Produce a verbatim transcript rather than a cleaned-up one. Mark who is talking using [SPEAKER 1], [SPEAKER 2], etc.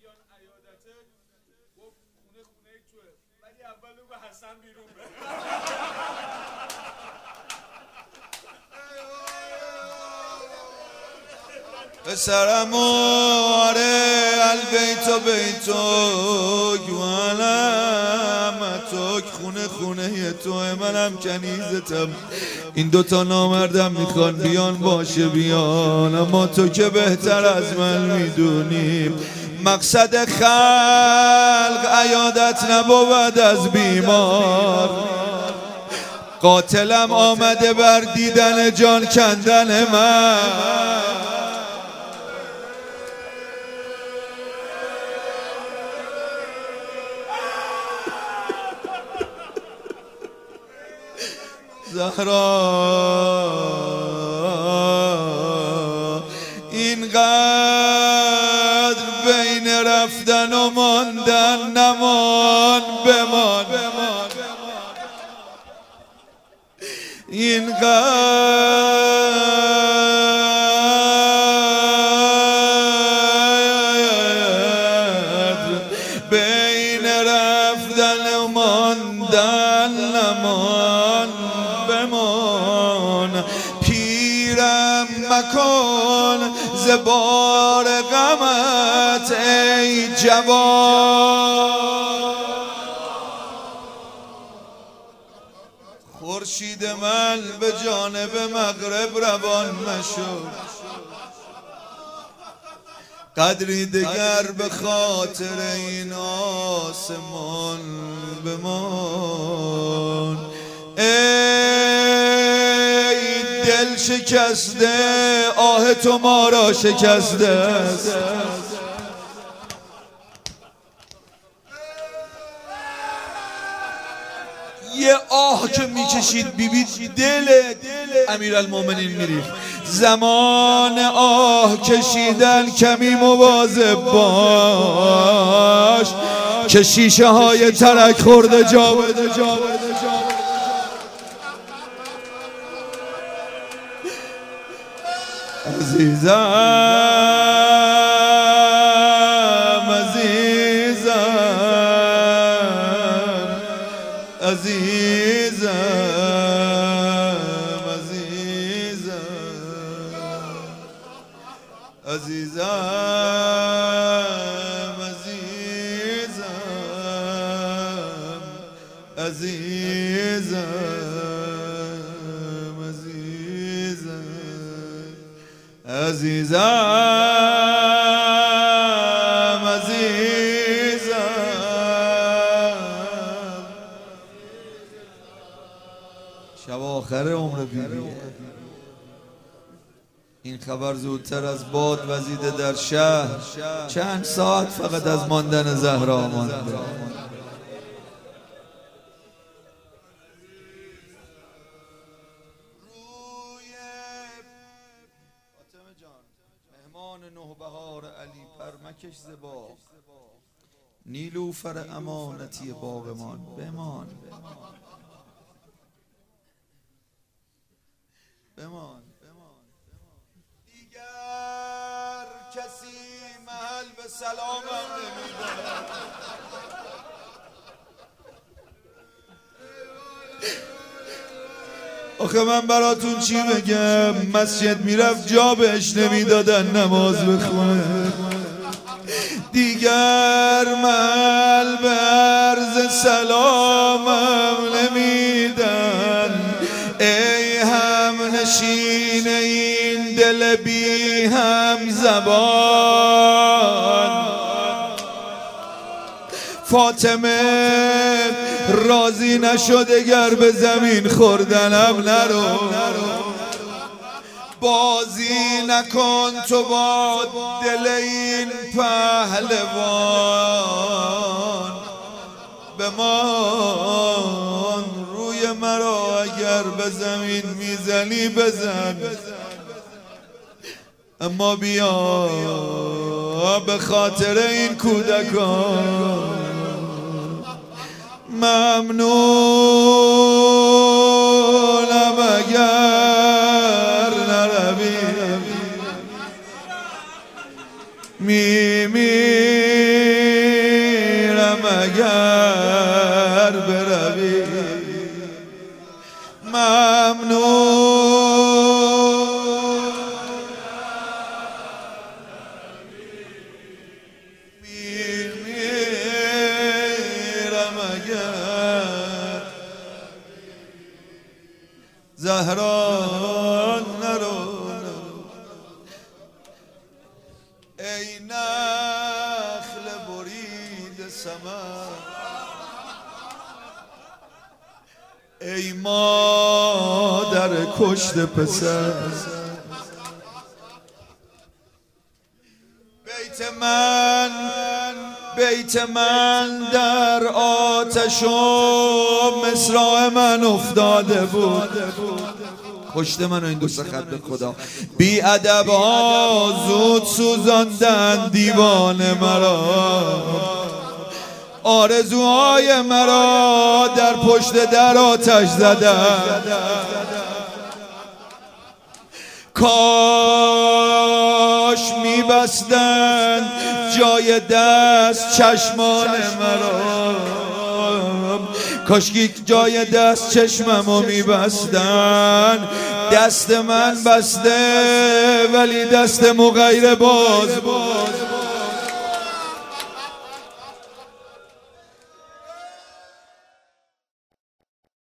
[SPEAKER 1] پسرم آره البیت بیتوک و علامتوک خونه خونه تو منم کنیزتم. این دوتا نامردم میخوان بیان باشه بیان، اما تو که بهتر از من میدونی مقصد خلق عیادت نبود از بیمار. قاتلم آمده بر دیدن جان کندن من. زهرا اینقدر بین رفتن و ماندن نمان بمان، اینقدر بین رفتن و ماندن نمان بمان. پیرم مکن زبار غمت ای جوان. خورشید من به جانب مغرب روان مشو، قدری دگر به خاطر این آسمان بمان. ای دل شکسته آه تو ما را شکسته است. یه آه که میکشید بیبی دل امیرالمومنین میریخت. زمان آه کشیدن کمی مواظب باش که شیشه های ترک خورده جا بده جا بده. عزیزم عزیزم عزیزم عزیزم عزیزم عزیزم عزیزم عزیزم عزیزم. شب آخر عمر بیبیه. این خبر زودتر از باد وزیده در شهر. چند ساعت فقط از ماندن زهرا مانده. نوبهار علی پرمکش زبا نیلوفر امانتی باغمان بمان بمان. دیگر کسی محل به سلامم نمیده. آخه من براتون چی بگم؟ مسجد میرفت جا بهش نمیدادن نماز بخونه. دیگر محل به عرض سلامم نمیدن. ای هم نشین این دل بی هم زبان. فاطمه راضی نشد اگر به زمین خوردنم نرو. بازی نکن تو با دل این پهلوان. بمان روی مرا اگر به زمین میزنی بزن، اما بیا به خاطر این کودکان ممنونم اگر نروی. می می کشته پسر. بیت من بیت من در آتش و مصرع من افتاده بود. پشت من این دو سه خط به خدا. بی ادب ها زود سوزاندن دیوان مرا، آرزوهای مرا در پشت در آتش زدن. کاش میبستن جای دست چشمان مرا، کاش که جای دست چشممو میبستن. دست من بسته ولی دست مغیر باز.